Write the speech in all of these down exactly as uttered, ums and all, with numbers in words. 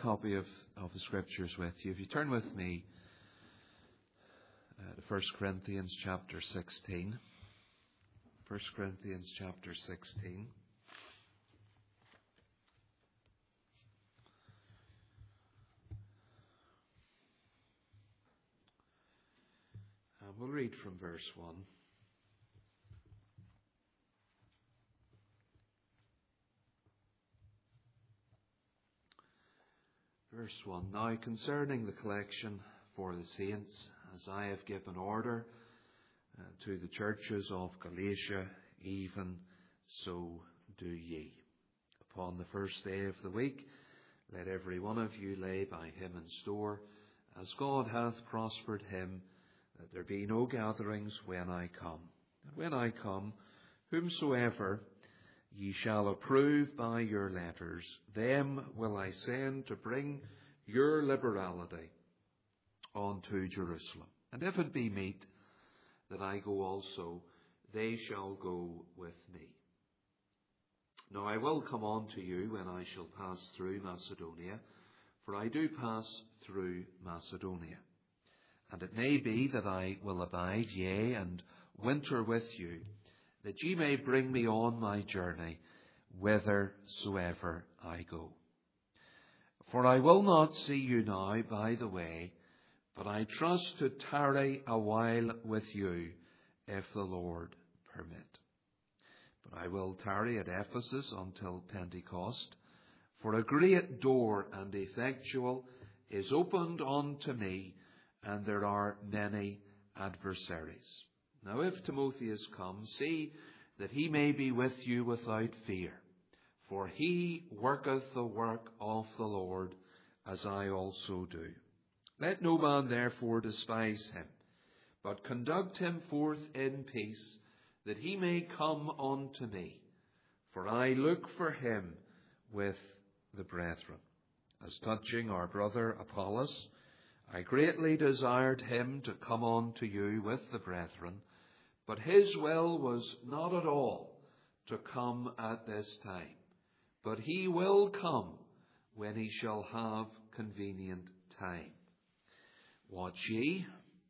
copy of, of the Scriptures with you, if you turn with me uh, to First Corinthians chapter sixteen. First Corinthians chapter sixteen. And we'll read from verse one. Verse one. Now concerning the collection for the saints, as I have given order uh, to the churches of Galatia, even so do ye. Upon the first day of the week, let every one of you lay by him in store, as God hath prospered him, that there be no gatherings when I come. And when I come, whomsoever ye shall approve by your letters, them will I send to bring your liberality unto Jerusalem. And if it be meet that I go also, they shall go with me. Now I will come on to you when I shall pass through Macedonia, for I do pass through Macedonia. And it may be that I will abide, yea, and winter with you, that ye may bring me on my journey whithersoever I go. For I will not see you now by the way, but I trust to tarry a while with you, if the Lord permit. But I will tarry at Ephesus until Pentecost, for a great door and effectual is opened unto me, and there are many adversaries. Now if Timotheus come, see that he may be with you without fear, for he worketh the work of the Lord, as I also do. Let no man therefore despise him, but conduct him forth in peace, that he may come unto me. For I look for him with the brethren. As touching our brother Apollos, I greatly desired him to come unto you with the brethren, but his will was not at all to come at this time. But he will come when he shall have convenient time. Watch ye,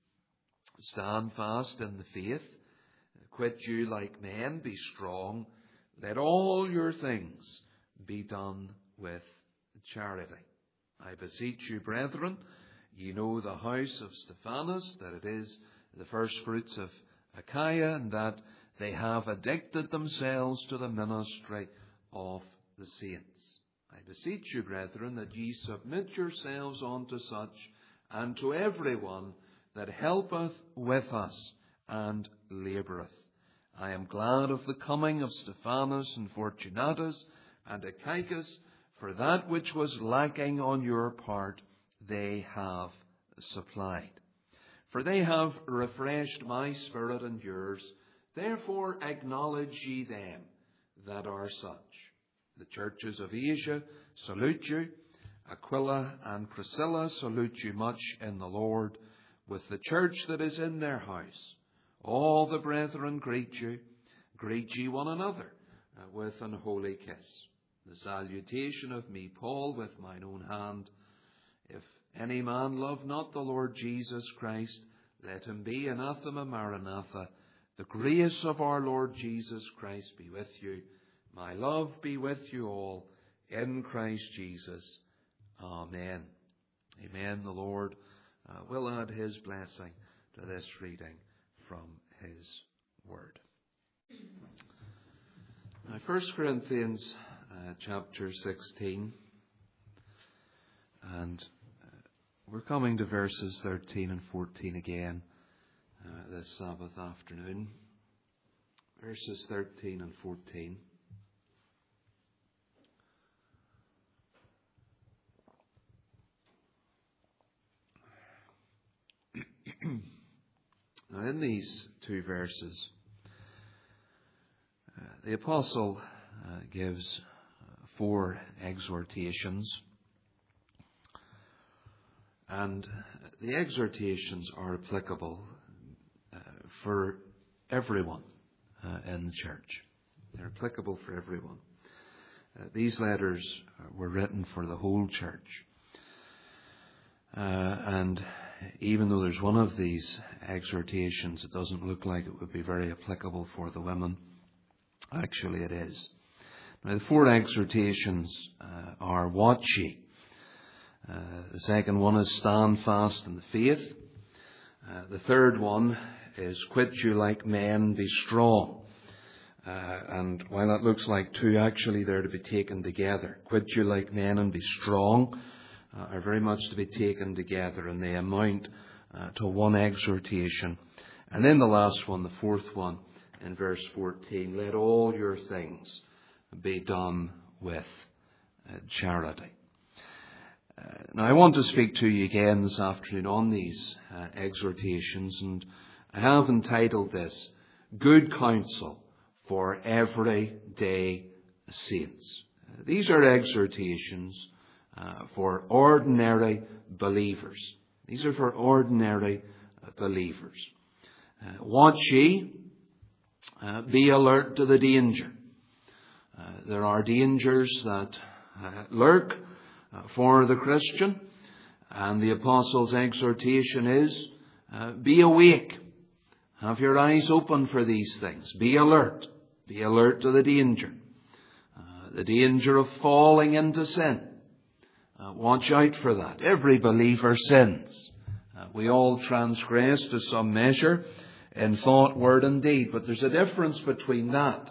stand fast in the faith, quit you like men, be strong. Let all your things be done with charity. I beseech you, brethren, ye know the house of Stephanas, that it is the first fruits of Achaia, and that they have addicted themselves to the ministry of the saints. I beseech you, brethren, that ye submit yourselves unto such, and to every one that helpeth with us and laboureth. I am glad of the coming of Stephanas and Fortunatus and Achaicus, for that which was lacking on your part they have supplied. For they have refreshed my spirit and yours, therefore acknowledge ye them that are such. The churches of Asia salute you. Aquila and Priscilla salute you much in the Lord, with the church that is in their house. All the brethren greet you. Greet ye one another uh, with an holy kiss. The salutation of me, Paul, with mine own hand. If any man love not the Lord Jesus Christ, let him be anathema maranatha. The grace of our Lord Jesus Christ be with you. My love be with you all in Christ Jesus. Amen. Amen. The Lord uh, will add his blessing to this reading from his word. Now, First Corinthians uh, chapter sixteen, and uh, we're coming to verses thirteen and fourteen again uh, this Sabbath afternoon. Verses thirteen and fourteen. Now, in these two verses, uh, the apostle uh, gives uh, four exhortations, and the exhortations are applicable uh, for everyone uh, in the church. They're applicable for everyone. Uh, these letters were written for the whole church. Uh, and even though there's one of these exhortations, it doesn't look like it would be very applicable for the women. Actually, it is. Now, the four exhortations uh, are watch ye. Uh, the second one is stand fast in the faith. Uh, the third one is quit you like men, be strong. Uh, and while that looks like two, actually they're to be taken together. Quit you like men and be strong uh, are very much to be taken together, and they amount uh, to one exhortation. And then the last one, the fourth one, in verse fourteen, let all your things be done with uh, charity. Uh, now I want to speak to you again this afternoon on these uh, exhortations, and I have entitled this, Good Counsel for Everyday Saints. Uh, these are exhortations uh, for ordinary believers. These are for ordinary uh, believers. Uh, watch ye, uh, be alert to the danger. Uh, there are dangers that uh, lurk uh, for the Christian, and the Apostle's exhortation is, uh, be awake. Have your eyes open for these things. Be alert. Be alert to the danger. Uh, the danger of falling into sin. Uh, watch out for that. Every believer sins. Uh, we all transgress to some measure in thought, word and deed. But there's a difference between that,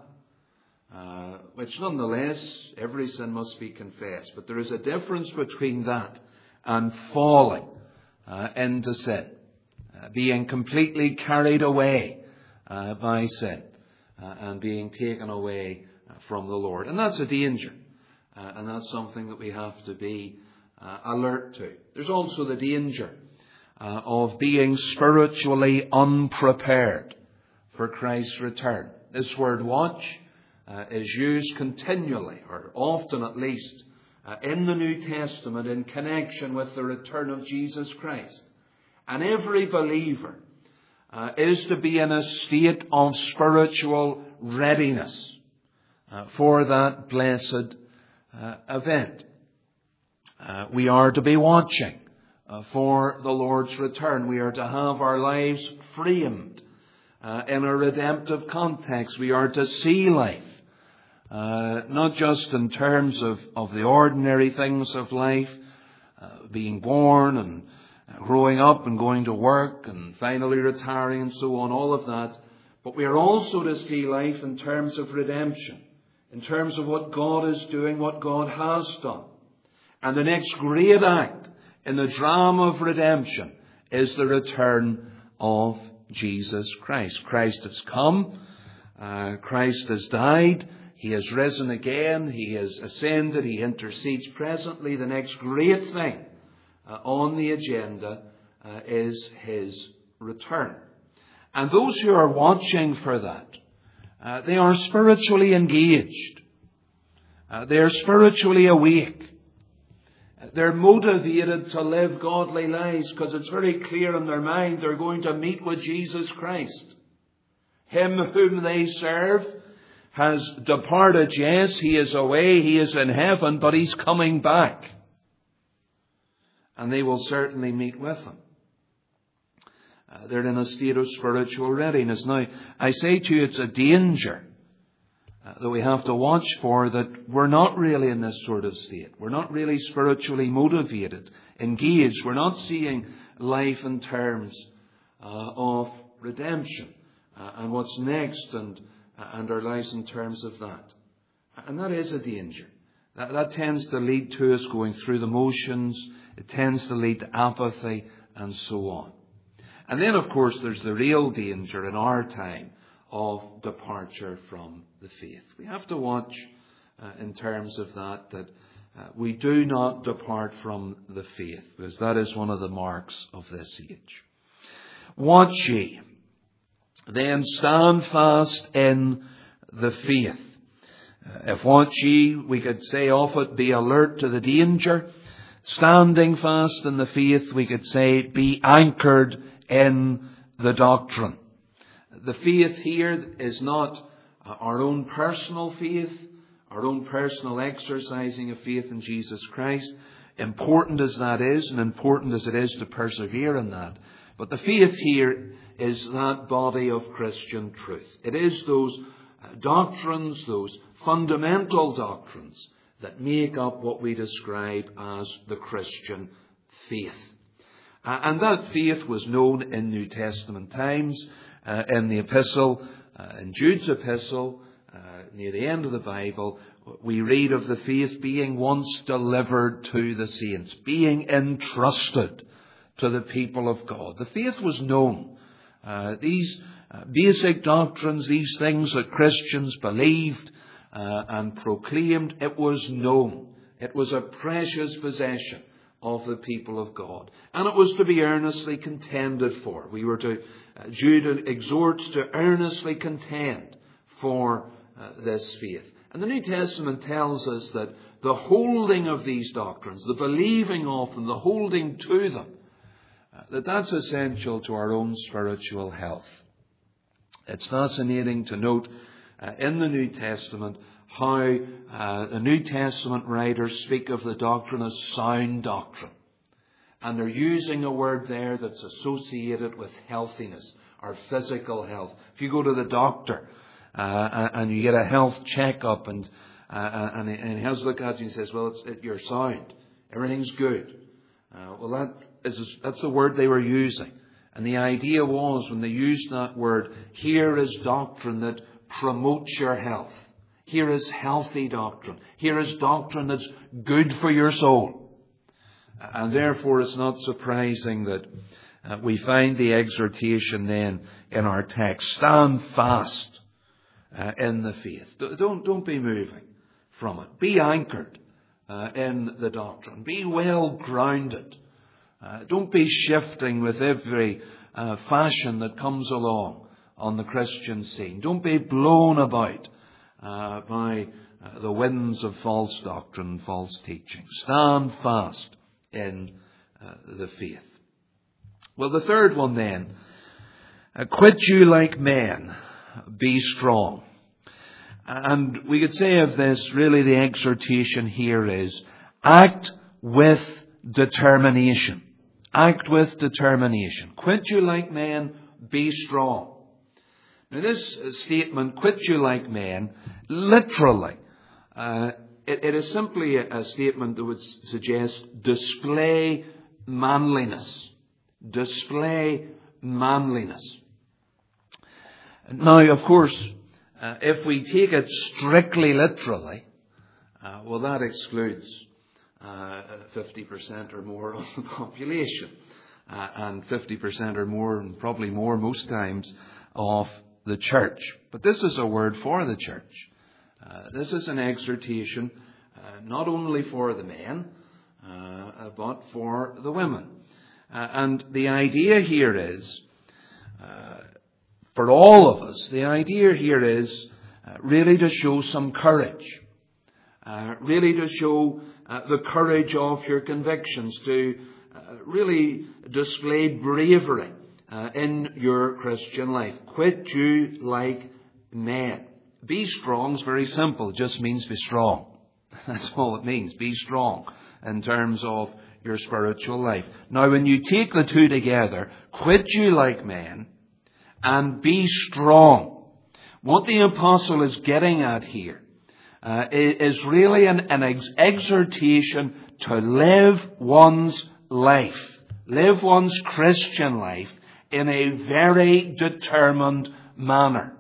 uh, which nonetheless every sin must be confessed. But there is a difference between that and falling uh, into sin. Uh, being completely carried away uh, by sin. Uh, and being taken away uh, from the Lord. And that's a danger. Uh, and that's something that we have to be uh, alert to. There's also the danger uh, of being spiritually unprepared for Christ's return. This word watch uh, is used continually, or often at least, uh, in the New Testament in connection with the return of Jesus Christ. And every believer Uh, is to be in a state of spiritual readiness uh, for that blessed uh, event. Uh, we are to be watching uh, for the Lord's return. We are to have our lives framed uh, in a redemptive context. We are to see life, uh, not just in terms of, of the ordinary things of life, uh, being born and growing up and going to work and finally retiring and so on, all of that. But we are also to see life in terms of redemption, in terms of what God is doing, what God has done. And the next great act in the drama of redemption is the return of Jesus Christ. Christ has come. Uh, Christ has died. He has risen again. He has ascended. He intercedes presently. The next great thing Uh, on the agenda uh, is his return. And those who are watching for that, uh, they are spiritually engaged. Uh, they are spiritually awake. Uh, they're motivated to live godly lives because it's very clear in their mind they're going to meet with Jesus Christ. Him whom they serve has departed. Yes, he is away. He is in heaven, but he's coming back. And they will certainly meet with him. Uh, they're in a state of spiritual readiness. Now, I say to you, it's a danger uh, that we have to watch for, that we're not really in this sort of state. We're not really spiritually motivated, engaged. We're not seeing life in terms uh, of redemption uh, and what's next, and, uh, and our lives in terms of that. And that is a danger. That, that tends to lead to us going through the motions. It tends to lead to apathy and so on. And then, of course, there's the real danger in our time of departure from the faith. We have to watch uh, in terms of that, that uh, we do not depart from the faith, because that is one of the marks of this age. Watch ye, then stand fast in the faith. Uh, if watch ye, we could say of it, be alert to the danger. Standing fast in the faith, we could say, be anchored in the doctrine. The faith here is not our own personal faith, our own personal exercising of faith in Jesus Christ. important as that is, and important as it is to persevere in that. But the faith here is that body of Christian truth. It is those doctrines, those fundamental doctrines that make up what we describe as the Christian faith. Uh, and that faith was known in New Testament times, uh, in the epistle, uh, in Jude's epistle, uh, near the end of the Bible. We read of the faith being once delivered to the saints, being entrusted to the people of God. The faith was known. Uh, these uh, basic doctrines, these things that Christians believed uh, and proclaimed, it was known. It was a precious possession of the people of God. And it was to be earnestly contended for. We were to, uh, Jude exhorts to earnestly contend for uh, this faith. And the New Testament tells us that the holding of these doctrines, the believing of them, the holding to them, uh, that that's essential to our own spiritual health. It's fascinating to note uh, in the New Testament how uh, the New Testament writers speak of the doctrine as sound doctrine. And they're using a word there that's associated with healthiness or physical health. If you go to the doctor uh, and you get a health checkup and, uh, and, he, and he has a look at you and says, well, it's, it, you're sound. Everything's good. Uh, well, that is, that's the word they were using. And the idea was, when they used that word, here is doctrine that promotes your health. Here is healthy doctrine. Here is doctrine that's good for your soul. And therefore it's not surprising that uh, we find the exhortation then in our text. Stand fast uh, in the faith. Don't, don't be moving from it. Be anchored uh, in the doctrine. Be well grounded. Uh, don't be shifting with every uh, fashion that comes along on the Christian scene. Don't be blown about Uh, by uh, the winds of false doctrine, false teaching. Stand fast in uh, the faith. Well, the third one then, uh, quit you like men, be strong. And we could say of this, really the exhortation here is, act with determination. Act with determination. Quit you like men, be strong. Now this statement, quit you like men, literally, uh, it, it is simply a, a statement that would suggest display manliness. Display manliness. Now, of course, uh, if we take it strictly literally, uh, well, that excludes uh, fifty percent or more of the population, uh, and fifty percent or more, and probably more most times, of the church. But this is a word for the church. Uh, this is an exhortation uh, not only for the men, uh, but for the women. Uh, and the idea here is, uh, for all of us, the idea here is uh, really to show some courage. Uh, really to show uh, the courage of your convictions, to uh, really display bravery Uh, in your Christian life. Quit you like men. Be strong is very simple. It just means be strong. That's all it means. Be strong in terms of your spiritual life. Now, when you take the two together, quit you like men and be strong. What the apostle is getting at here uh, is really an, an ex- exhortation to live one's life. Live one's Christian life in a very determined manner.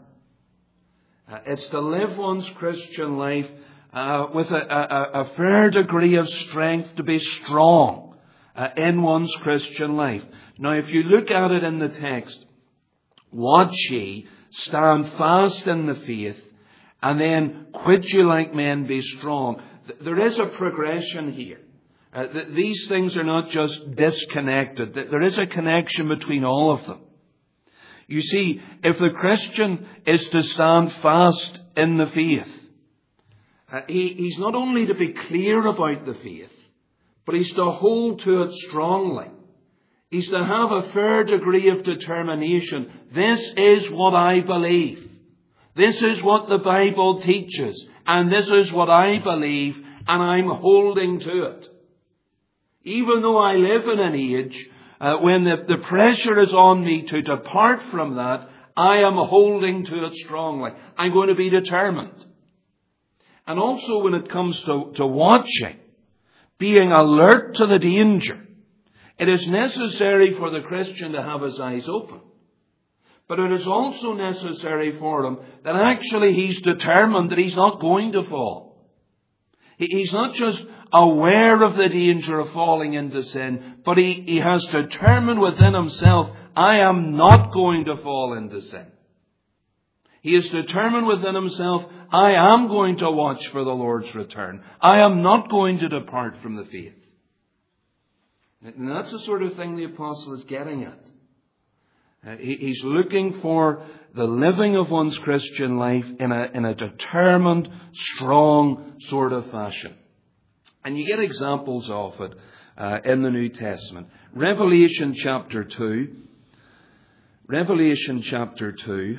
Uh, it's to live one's Christian life uh, with a, a, a fair degree of strength, to be strong uh, in one's Christian life. Now, if you look at it in the text, watch ye, stand fast in the faith, and then quit you like men, be strong. There is a progression here. Uh, th- these things are not just disconnected. There is a connection between all of them. You see, if the Christian is to stand fast in the faith, uh, he, he's not only to be clear about the faith, but he's to hold to it strongly. He's to have a fair degree of determination. This is what I believe. This is what the Bible teaches. And this is what I believe, and I'm holding to it. Even though I live in an age uh, when the, the pressure is on me to depart from that, I am holding to it strongly. I'm going to be determined. And also when it comes to, to watching, being alert to the danger, it is necessary for the Christian to have his eyes open. But it is also necessary for him that actually he's determined that he's not going to fall. He, he's not just aware of the danger of falling into sin, but he, he has determined within himself, I am not going to fall into sin. He is determined within himself, I am going to watch for the Lord's return. I am not going to depart from the faith. And that's the sort of thing the apostle is getting at. Uh, he, he's looking for the living of one's Christian life in a, in a determined, strong sort of fashion. And you get examples of it uh, in the New Testament. Revelation chapter two. Revelation chapter two.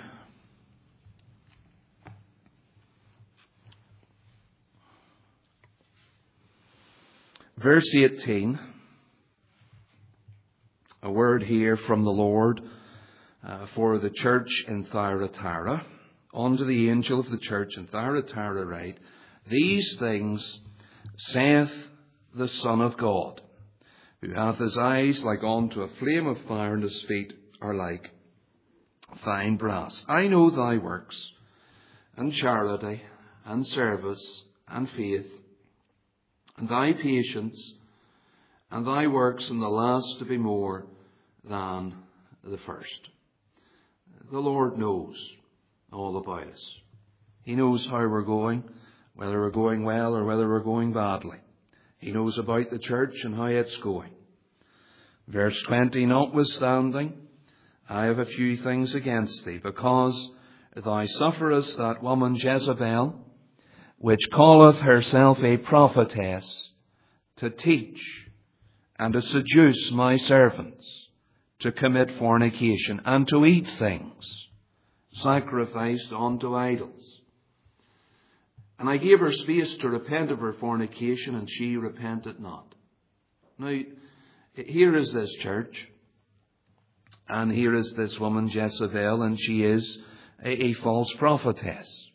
Verse eighteen. A word here from the Lord uh, for the church in Thyatira. Unto the angel of the church in Thyatira write, These things saith the Son of God, who hath his eyes like unto a flame of fire, and his feet are like fine brass. I know thy works, and charity, and service, and faith, and thy patience, and thy works in the last to be more than the first. The Lord knows all about us. He knows how we're going, whether we're going well or whether we're going badly. He knows about the church and how it's going. Verse twenty, Notwithstanding, I have a few things against thee, because thou sufferest that woman Jezebel, which calleth herself a prophetess, to teach and to seduce my servants to commit fornication and to eat things sacrificed unto idols. And I gave her space to repent of her fornication, and she repented not. Now, here is this church, and here is this woman Jezebel, and she is a, a false prophetess.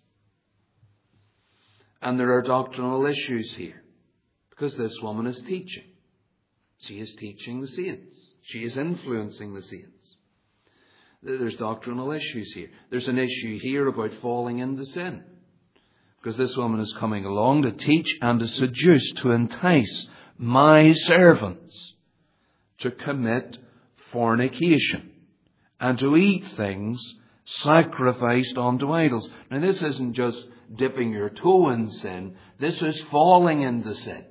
And there are doctrinal issues here, because this woman is teaching. She is teaching the saints. She is influencing the saints. There's doctrinal issues here. There's an issue here about falling into sin, because this woman is coming along to teach and to seduce, to entice my servants to commit fornication and to eat things sacrificed unto idols. Now, this isn't just dipping your toe in sin. This is falling into sin.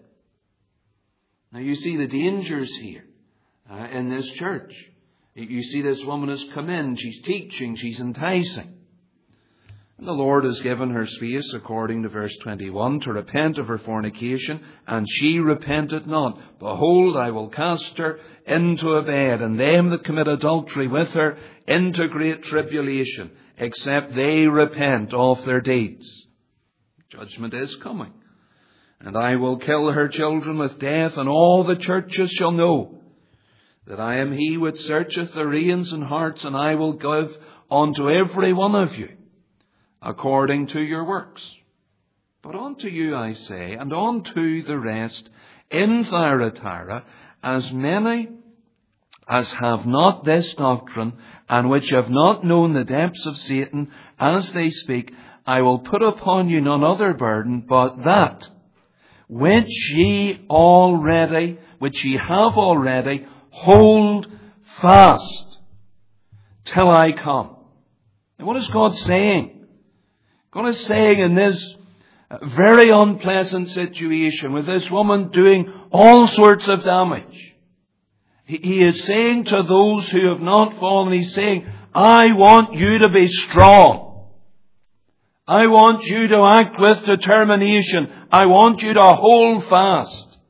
Now, you see the dangers here uh, in this church. You see this woman has come in. She's teaching. She's enticing. And the Lord has given her space, according to verse twenty-one, to repent of her fornication, and she repented not. Behold, I will cast her into a bed, and them that commit adultery with her into great tribulation, except they repent of their deeds. Judgment is coming. And I will kill her children with death, and all the churches shall know that I am he which searcheth the reins and hearts, and I will give unto every one of you according to your works. But unto you I say, and unto the rest in Thyatira, as many as have not this doctrine, and which have not known the depths of Satan, as they speak, I will put upon you none other burden, but that which ye already, which ye have already, hold fast till I come. Now, what is God saying? God is saying in this very unpleasant situation, with this woman doing all sorts of damage, he, he is saying to those who have not fallen, he's saying, I want you to be strong. I want you to act with determination. I want you to hold fast.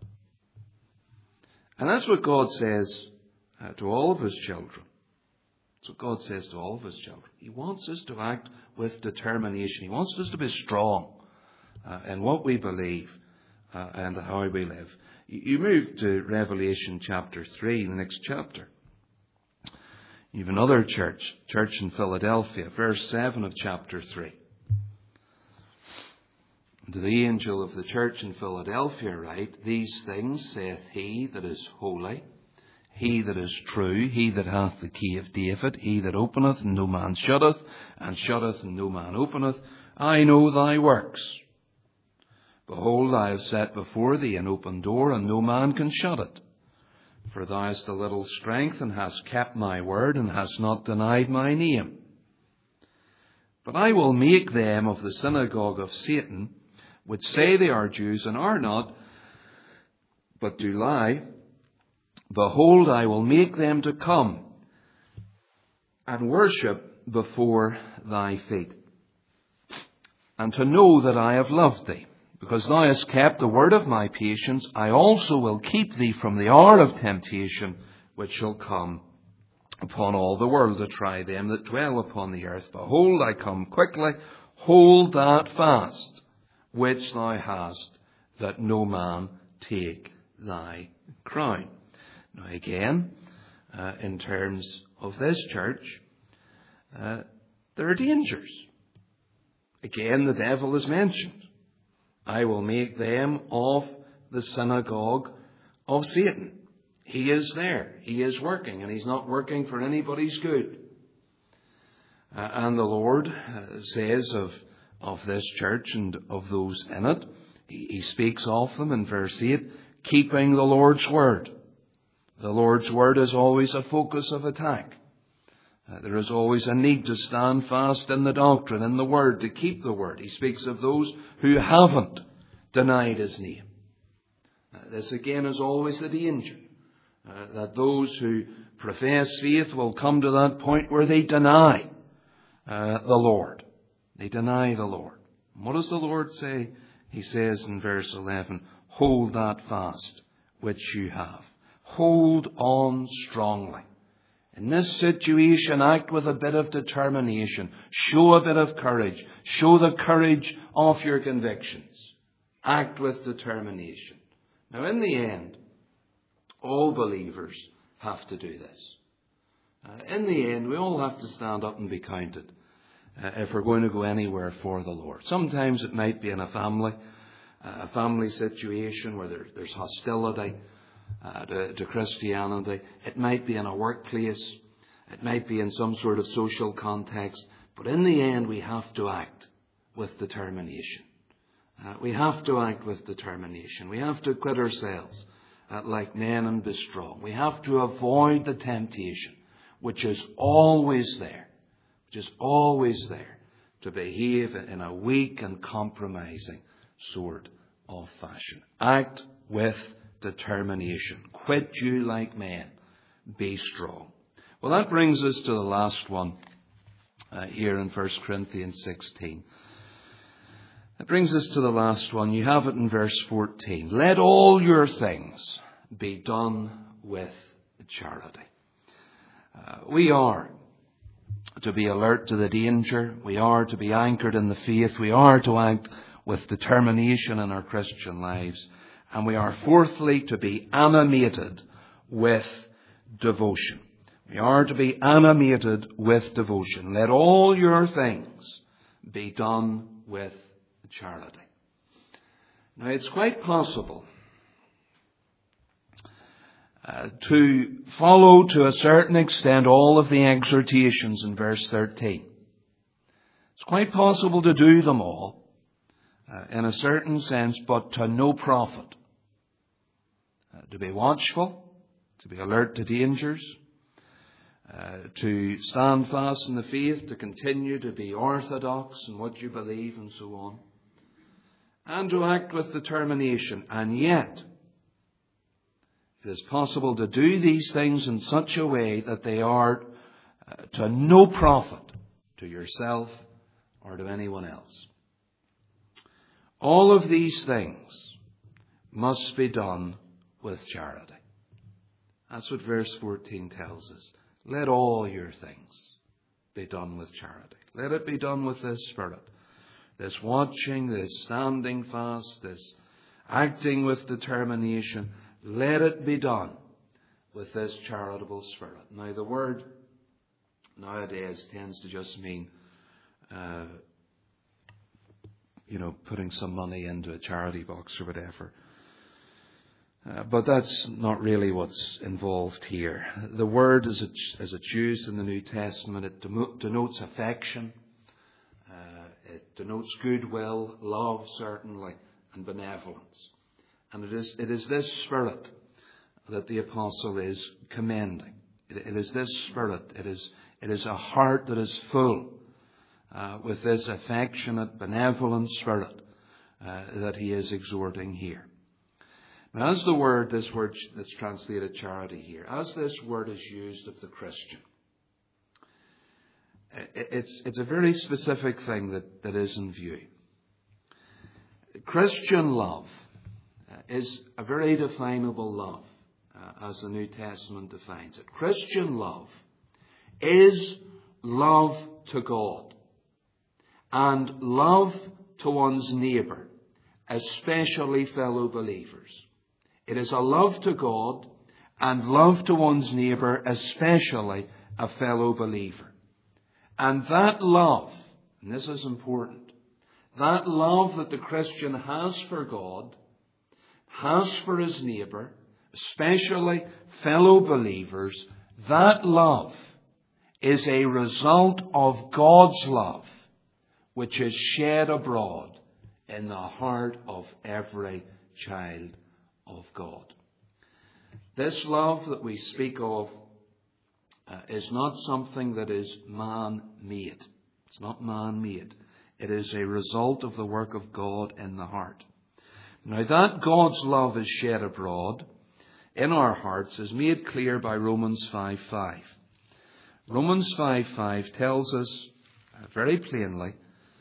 And that's what God says uh, to all of His children. That's what God says to all of His children. He wants us to act with determination. He wants us to be strong uh, in what we believe uh, and how we live. You move to Revelation chapter three, the next chapter. You have another church, church in Philadelphia, verse seven of chapter three. To the angel of the church in Philadelphia write, These things saith he that is holy, he that is true, he that hath the key of David, he that openeth and no man shutteth, and shutteth and no man openeth. I know thy works. Behold, I have set before thee an open door, and no man can shut it. For thou hast a little strength, and hast kept my word, and hast not denied my name. But I will make them of the synagogue of Satan, which say they are Jews and are not, but do lie. Behold, I will make them to come and worship before thy feet, and to know that I have loved thee. Because thou hast kept the word of my patience, I also will keep thee from the hour of temptation, which shall come upon all the world to try them that dwell upon the earth. Behold, I come quickly. Hold that fast which thou hast, that no man take thy crown. Now again, uh, in terms of this church, uh, there are dangers. Again, the devil is mentioned. I will make them of the synagogue of Satan. He is there. He is working, and he's not working for anybody's good. Uh, and the Lord uh, says of, of this church and of those in it, he, he speaks of them in verse eight, keeping the Lord's word. The Lord's word is always a focus of attack. Uh, there is always a need to stand fast in the doctrine, in the word, to keep the word. He speaks of those who haven't denied his name. Uh, this again is always the danger, uh, that those who profess faith will come to that point where they deny uh, the Lord. They deny the Lord. And what does the Lord say? He says in verse eleven, hold that fast which you have. Hold on strongly. In this situation, act with a bit of determination. Show a bit of courage. Show the courage of your convictions. Act with determination. Now, in the end, all believers have to do this. Uh, in the end, we all have to stand up and be counted uh, if we're going to go anywhere for the Lord. Sometimes it might be in a family, uh, a family situation where there, there's hostility Uh, to, to Christianity. It might be in a workplace. It might be in some sort of social context. But in the end, we have to act with determination. Uh, we have to act with determination. We have to quit ourselves uh, like men and be strong. We have to avoid the temptation, which is always there, which is always there, to behave in a weak and compromising sort of fashion. Act with determination. Quit you like men. Be strong. Well, that brings us to the last one uh, here in First Corinthians sixteen. That brings us to the last one. You have it in verse fourteen. Let all your things be done with charity. Uh, we are to be alert to the danger. We are to be anchored in the faith. We are to act with determination in our Christian lives. And we are fourthly to be animated with devotion. We are to be animated with devotion. Let all your things be done with charity. Now, it's quite possible uh, to follow to a certain extent all of the exhortations in verse thirteen. It's quite possible to do them all uh, in a certain sense, but to no profit. Uh, to be watchful, to be alert to dangers, uh, to stand fast in the faith, to continue to be orthodox in what you believe and so on, and to act with determination. And yet, it is possible to do these things in such a way that they are uh, to no profit to yourself or to anyone else. All of these things must be done with charity. That's what verse fourteen tells us. Let all your things be done with charity. Let it be done with this spirit. This watching, this standing fast, this acting with determination, let it be done with this charitable spirit. Now, the word nowadays tends to just mean, uh, you know, putting some money into a charity box or whatever. Uh, but that's not really what's involved here. The word, as, it, as it's used in the New Testament, it denotes affection, uh, it denotes goodwill, love, certainly, and benevolence. And it is, it is this spirit that the apostle is commending. It, it is this spirit, it is, it is a heart that is full uh, with this affectionate, benevolent spirit uh, that he is exhorting here. Now, as the word, this word that's translated charity here, as this word is used of the Christian, it's, it's a very specific thing that, that is in view. Christian love is a very definable love, uh, as the New Testament defines it. Christian love is love to God and love to one's neighbour, especially fellow believers. It is a love to God and love to one's neighbour, especially a fellow believer. And that love, and this is important, that love that the Christian has for God, has for his neighbour, especially fellow believers, that love is a result of God's love, which is shed abroad in the heart of every child of God. This love that we speak of uh, is not something that is man-made. It's not man-made. It is a result of the work of God in the heart. Now, that God's love is shed abroad in our hearts is made clear by Romans five five. Romans five five tells us uh, very plainly,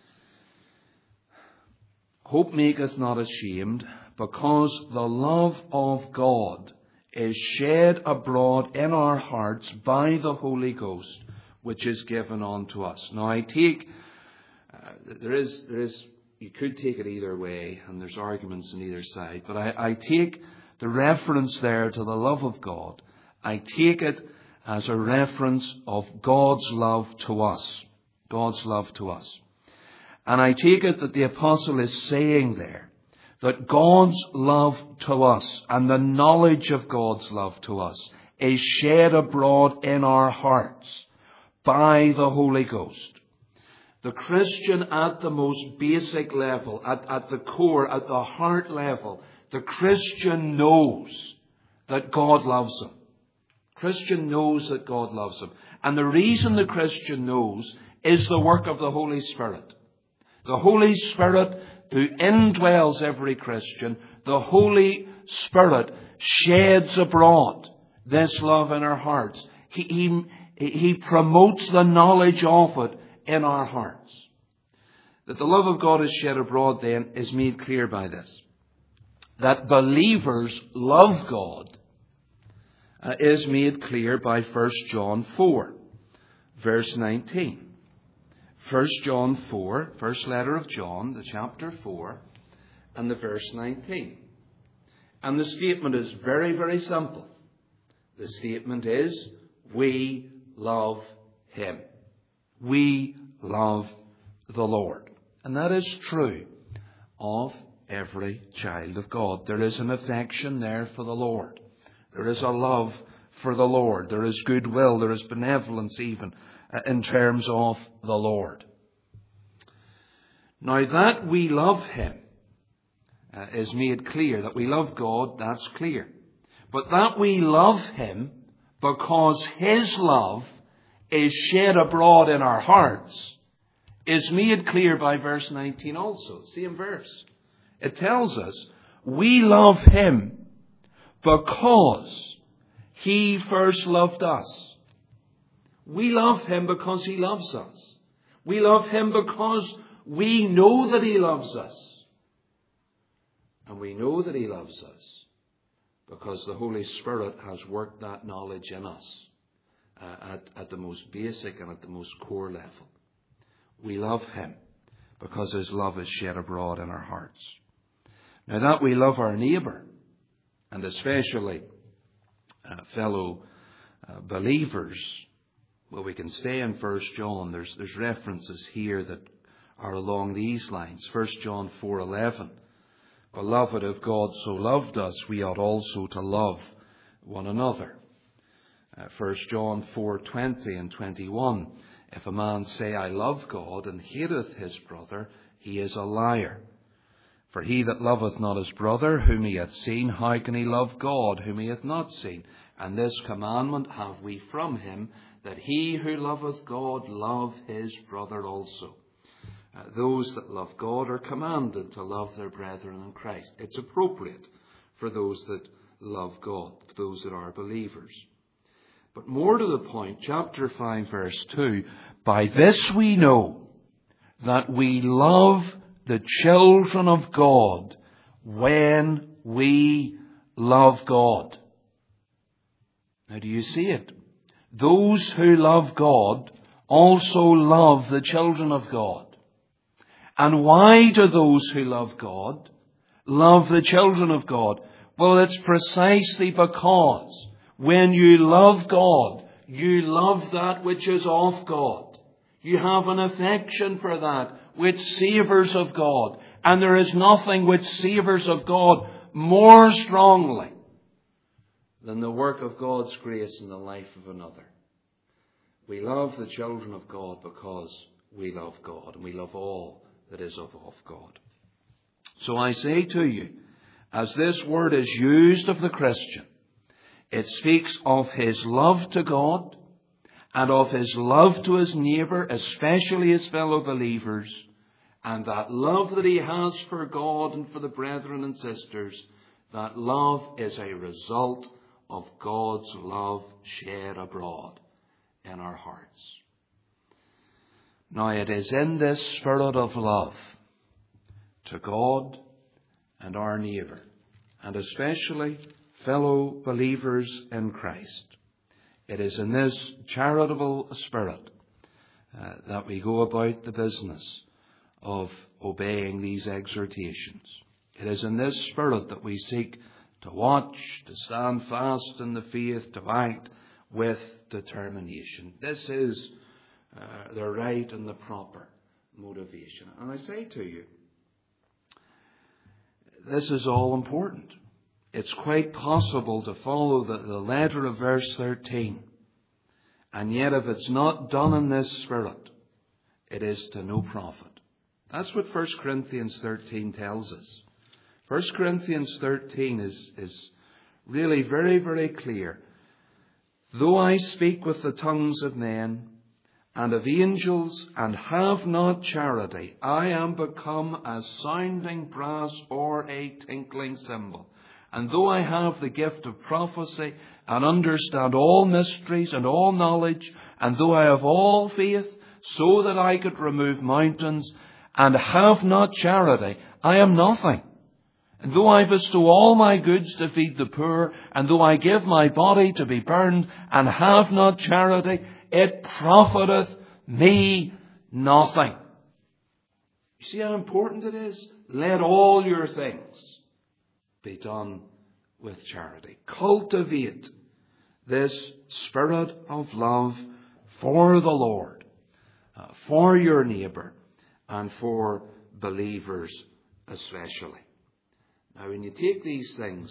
hope maketh not ashamed, because the love of God is shed abroad in our hearts by the Holy Ghost, which is given unto us. Now, I take, uh, there is, there is, you could take it either way, and there's arguments on either side, but I, I take the reference there to the love of God, I take it as a reference of God's love to us. God's love to us. And I take it that the apostle is saying there that God's love to us and the knowledge of God's love to us is shed abroad in our hearts by the Holy Ghost. The Christian at the most basic level, at, at the core, at the heart level, the Christian knows that God loves him. Christian knows that God loves him. And the reason the Christian knows is the work of the Holy Spirit. The Holy Spirit who indwells every Christian, the Holy Spirit sheds abroad this love in our hearts. He, he, he promotes the knowledge of it in our hearts. That the love of God is shed abroad then is made clear by this. That believers love God uh, is made clear by First John four, verse nineteen. First John four, first letter of John, the chapter four, and the verse nineteen. And the statement is very, very simple. The statement is, we love him. We love the Lord. And that is true of every child of God. There is an affection there for the Lord. There is a love for the Lord. There is goodwill. There is benevolence even in terms of the Lord. Now that we love him uh, is made clear. That we love God, that's clear. But that we love him because his love is shed abroad in our hearts is made clear by verse nineteen also. Same verse. It tells us we love him because he first loved us. We love him because he loves us. We love him because we know that he loves us. And we know that he loves us because the Holy Spirit has worked that knowledge in us uh, at, at the most basic and at the most core level. We love him because his love is shed abroad in our hearts. Now that we love our neighbour, and especially uh, fellow uh, believers, well, we can stay in First John. There's, there's references here that are along these lines. First John four eleven. Beloved, if God so loved us, we ought also to love one another. Uh, First John four twenty and twenty-one. If a man say, I love God, and hateth his brother, he is a liar. For he that loveth not his brother, whom he hath seen, how can he love God, whom he hath not seen? And this commandment have we from him, that he who loveth God love his brother also. Uh, those that love God are commanded to love their brethren in Christ. It's appropriate for those that love God, those that are believers. But more to the point, chapter five, verse two, by this we know that we love the children of God when we love God. Now, do you see it? Those who love God also love the children of God. And why do those who love God love the children of God? Well, it's precisely because when you love God, you love that which is of God. You have an affection for that which savours of God. And there is nothing which savours of God more strongly than the work of God's grace in the life of another. We love the children of God because we love God, and we love all that is of, of God. So I say to you, as this word is used of the Christian, it speaks of his love to God and of his love to his neighbour, especially his fellow believers, and that love that he has for God and for the brethren and sisters, that love is a result of God's love shed abroad in our hearts. Now, it is in this spirit of love to God and our neighbour, and especially fellow believers in Christ, it is in this charitable spirit uh, that we go about the business of obeying these exhortations. It is in this spirit that we seek to watch, to stand fast in the faith, to act with determination. This is uh, the right and the proper motivation. And I say to you, this is all important. It's quite possible to follow the, the letter of verse thirteen. And yet if it's not done in this spirit, it is to no profit. That's what First Corinthians thirteen tells us. First Corinthians thirteen is, is really very, very clear. Though I speak with the tongues of men and of angels and have not charity, I am become as sounding brass or a tinkling cymbal. And though I have the gift of prophecy and understand all mysteries and all knowledge, and though I have all faith so that I could remove mountains and have not charity, I am nothing. And though I bestow all my goods to feed the poor, and though I give my body to be burned and have not charity, it profiteth me nothing. You see how important it is? Let all your things be done with charity. Cultivate this spirit of love for the Lord, uh, for your neighbour, and for believers especially. Now, when you take these things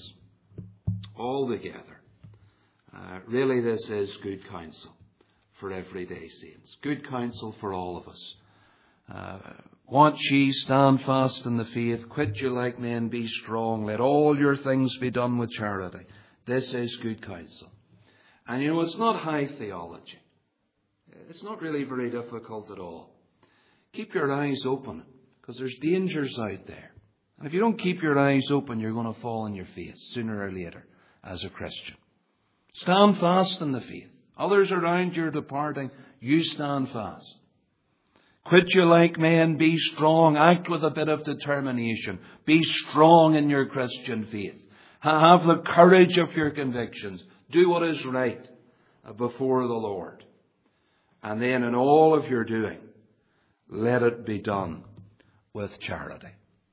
all together, uh, really this is good counsel for everyday saints. Good counsel for all of us. Uh, Watch ye, stand fast in the faith, quit you like men, be strong, let all your things be done with charity. This is good counsel. And you know, it's not high theology. It's not really very difficult at all. Keep your eyes open, because there's dangers out there. And if you don't keep your eyes open, you're going to fall on your face sooner or later as a Christian. Stand fast in the faith. Others around you are departing. You stand fast. Quit you like men, be strong, act with a bit of determination. Be strong in your Christian faith. Have the courage of your convictions. Do what is right before the Lord. And then in all of your doing, let it be done with charity.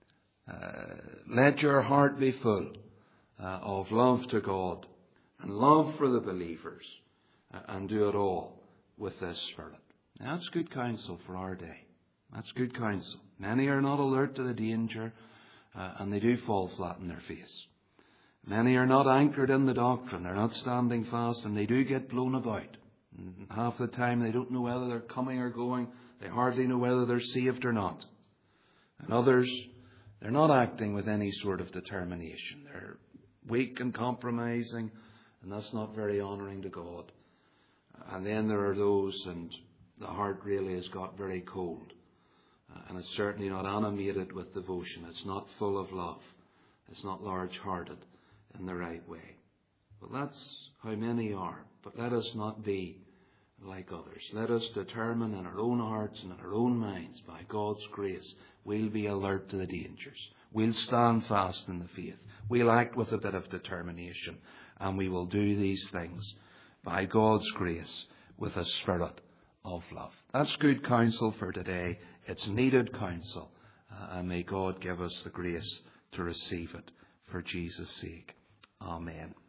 Uh, let your heart be full uh, of love to God and love for the believers, uh, and do it all with this Spirit. Now, that's good counsel for our day. That's good counsel. Many are not alert to the danger, uh, and they do fall flat on their face. Many are not anchored in the doctrine. They're not standing fast, and they do get blown about. And half the time they don't know whether they're coming or going. They hardly know whether they're saved or not. And others, they're not acting with any sort of determination. They're weak and compromising, and that's not very honouring to God. And then there are those, and the heart really has got very cold. Uh, and it's certainly not animated with devotion. It's not full of love. It's not large-hearted in the right way. Well, that's how many are. But let us not be like others. Let us determine in our own hearts and in our own minds, by God's grace, we'll be alert to the dangers. We'll stand fast in the faith. We'll act with a bit of determination. And we will do these things by God's grace with a spirit of love. That's good counsel for today. It's needed counsel. Uh, and may God give us the grace to receive it for Jesus' sake. Amen.